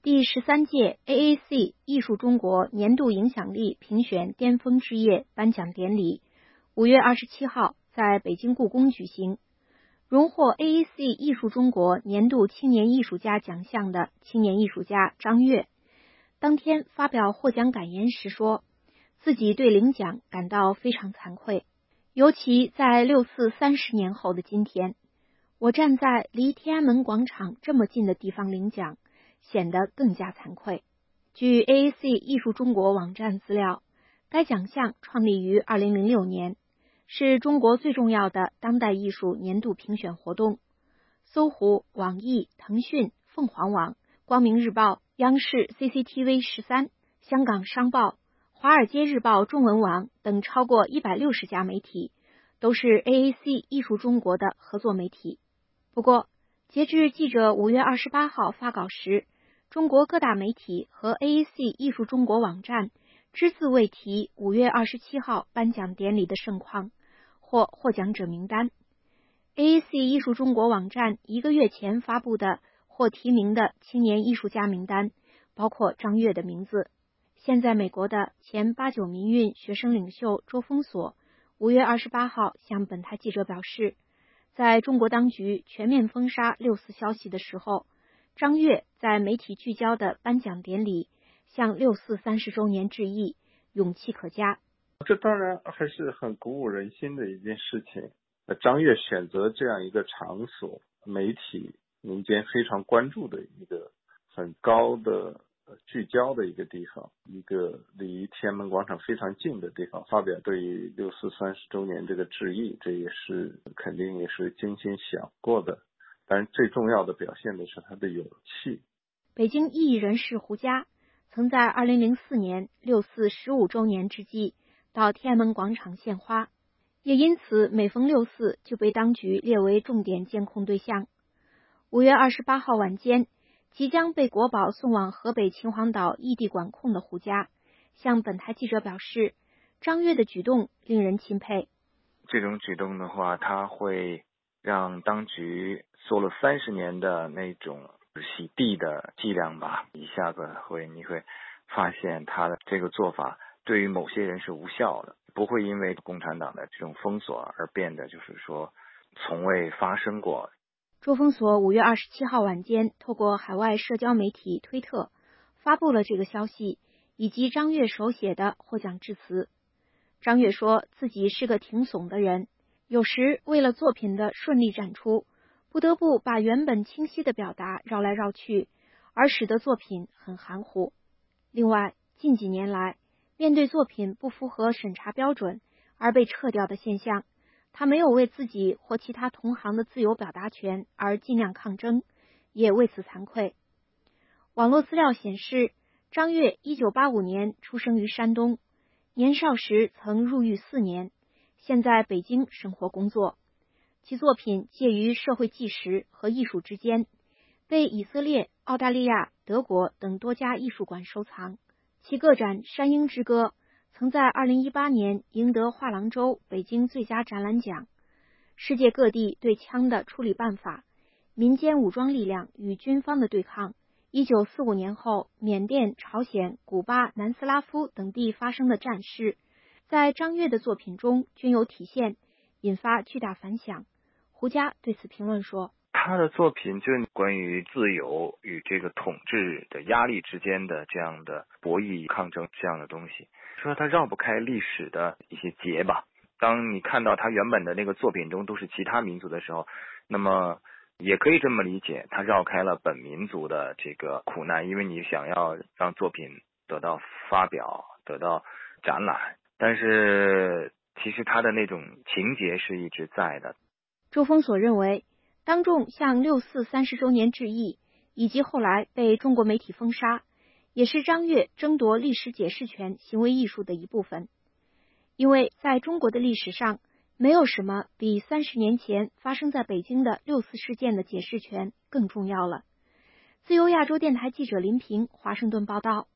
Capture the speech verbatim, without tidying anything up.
第十三届 A A C 艺术中国年度影响力评选巅峰之夜颁奖典礼五月二十七号在北京故宫举行。荣获 A A C 艺术中国年度青年艺术家奖项的青年艺术家张悦，当天发表获奖感言时说，自己对领奖感到非常惭愧，尤其在六四三十年后的今天，我站在离天安门广场这么近的地方领奖，显得更加惭愧。据 A A C 艺术中国网站资料，该奖项创立于二零零六年，是中国最重要的当代艺术年度评选活动。搜狐、网易、腾讯、凤凰网、光明日报、央视 C C T V 十三、香港商报、华尔街日报中文网等超过一百六十家媒体，都是 A A C 艺术中国的合作媒体。不过，截至记者五月二十八号发稿时，中国各大媒体和 A A C 艺术中国网站只字未提五月二十七号颁奖典礼的盛况或获奖者名单。A A C 艺术中国网站一个月前发布的获提名的青年艺术家名单，包括张悦的名字。现在美国的前八九民运学生领袖周峰锁五月二十八号向本台记者表示，在中国当局全面封杀六四消息的时候，张悦在媒体聚焦的颁奖典礼向六四三十周年致意，勇气可嘉。 这当然还是很鼓舞人心的一件事情。张悦选择这样一个场所，媒体民间非常关注的一个很高的聚焦的一个地方，一个离天安门广场非常近的地方，发表对于六四三十周年这个致意，这也是肯定也是精心想过的。但是最重要的表现的是他的勇气。 北京异议人士胡佳曾在二零零四年六四十五周年之际到天安门广场献花，也因此每逢六四就被当局列为重点监控对象。五月二十八号晚间，即将被国保送往河北秦皇岛异地管控的胡佳向本台记者表示，张悦的举动令人钦佩。 这种举动的话，他会让当局做了三十年的那种洗地的伎俩吧，一下子会你会发现他的这个做法对于某些人是无效的，不会因为共产党的这种封锁而变得就是说从未发生过。 周峰锁五月二十七号晚间透过海外社交媒体推特发布了这个消息，以及张悦手写的获奖致辞。张悦说自己是个挺怂的人，有时为了作品的顺利展出，不得不把原本清晰的表达绕来绕去，而使得作品很含糊。另外，近几年来，面对作品不符合审查标准而被撤掉的现象，他没有为自己或其他同行的自由表达权而尽量抗争，也为此惭愧。网络资料显示，张悦一九八五年出生于山东，年少时曾入狱四年，现在北京生活工作。其作品介于社会纪实和艺术之间，被以色列、澳大利亚、德国等多家艺术馆收藏。其个展《山鹰之歌》曾在二零一八年赢得画廊周北京最佳展览奖。世界各地对枪的处理办法、民间武装力量与军方的对抗，一九四五年后缅甸、朝鲜、古巴、南斯拉夫等地发生的战事，在张悦的作品中均有体现，引发巨大反响。胡佳对此评论说， 他的作品就是关于自由与这个统治的压力之间的这样的博弈抗争这样的东西，说他绕不开历史的一些结吧。当你看到他原本的那个作品中都是其他民族的时候，那么也可以这么理解，他绕开了本民族的这个苦难，因为你想要让作品得到发表，得到展览，但是其实他的那种情节是一直在的。 周峰锁认为，当众向六四三十周年致意，以及后来被中国媒体封杀，也是张悦争夺历史解释权行为艺术的一部分。因为在中国的历史上，没有什么比三十年前发生在北京的六四事件的解释权更重要了。自由亚洲电台记者林平，华盛顿报道。